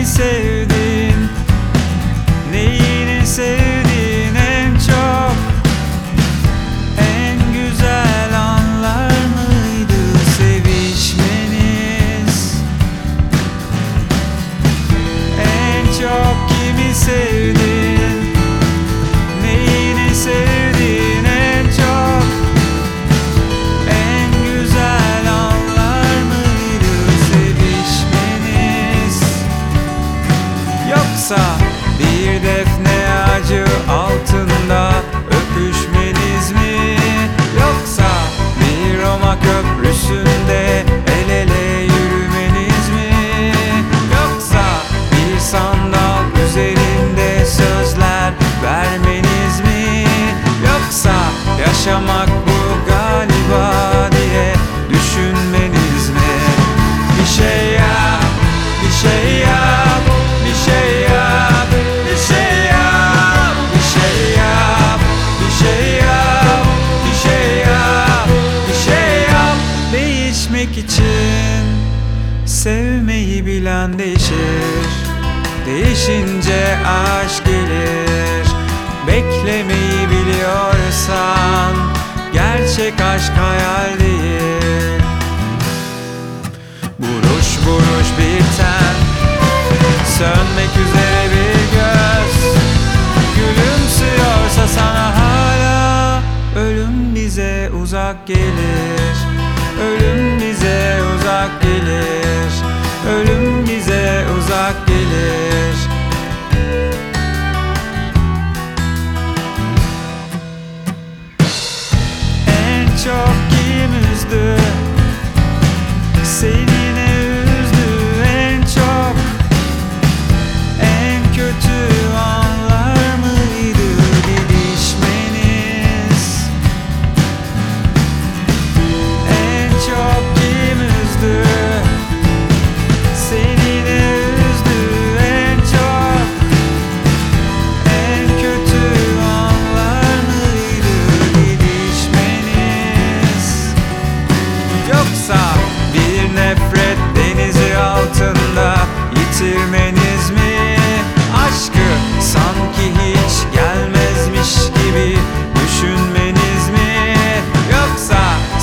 kimi sevdin? Neyini sevdin en çok? En güzel anlar mıydı sevişmeniz? En çok kimi sevdin? Neyini sevdin en çok? En güzel anlar mıydı sevişmeniz? Yoksa bir defne ağacı altında öpüşmeniz mi? Yoksa bir Roma köprüsünde el ele yürümeniz mi? Yoksa bir sandal üzerinde sözler vermeniz mi? Yoksa yaşamak bu galiba diye düşünmeniz mi? Bir şey yap, bir şey yap, bir şey yap, bir şey yap, bir şey yap, bir şey yap, bir şey yap, bir şey yap. Değişmek için sevmeyi bilen değişir. Değişince aşk gelir. Beklemeyi biliyorsan gerçek aşk hayal değil. Buruş buruş biten, sönmek üzere bir göz gülümsüyorsa sana hala ölüm bize uzak gelir. Ölüm bize uzak gelir. Ölüm bize uzak gelir. En çok kim üzdü? Seni ne üzdü en çok? En kötü anlar mıydı didişmeniz? En çok kim üzdü? Seni ne üzdü en çok? En kötü anlar mıydı didişmeniz? Yoksa bir nefret denizi altında yitirmeniz mi? Aşkı sanki hiç gelmezmiş gibi düşünmeniz mi? Yoksa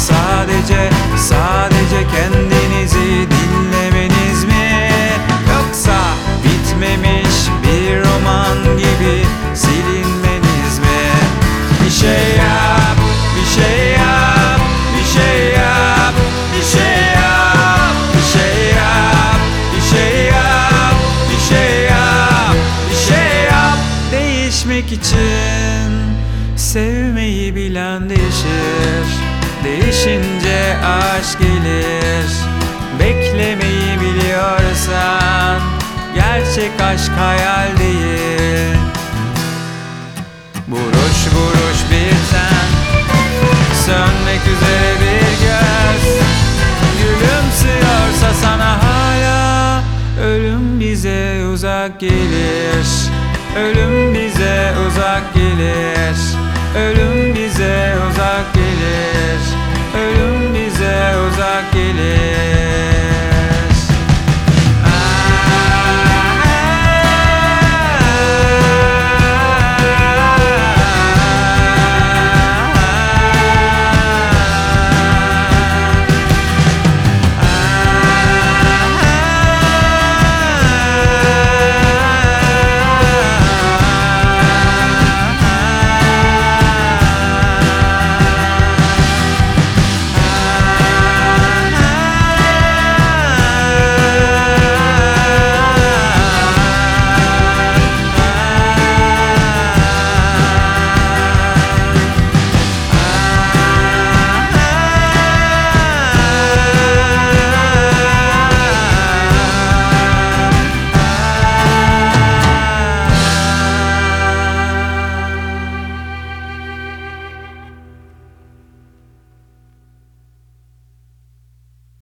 sadece kendinizi dinlemeniz mi? Yoksa bitmemiş bir roman gibi silinmeniz mi? Bir şey yap, bir şey yap, bir şey yap, bir şey yap, bir şey yap, bir şey yap, bir şey yap, bir şey yap. Değişmek için sevmeyi bilen değişir. Değişince aşk gelir. Beklemeyi biliyorsan gerçek aşk hayal değil. Buruş buruş biten, sönmek üzere bir göz gülümsüyorsa sana hala ölüm bize uzak gelir. Ölüm bize uzak gelir. Ölüm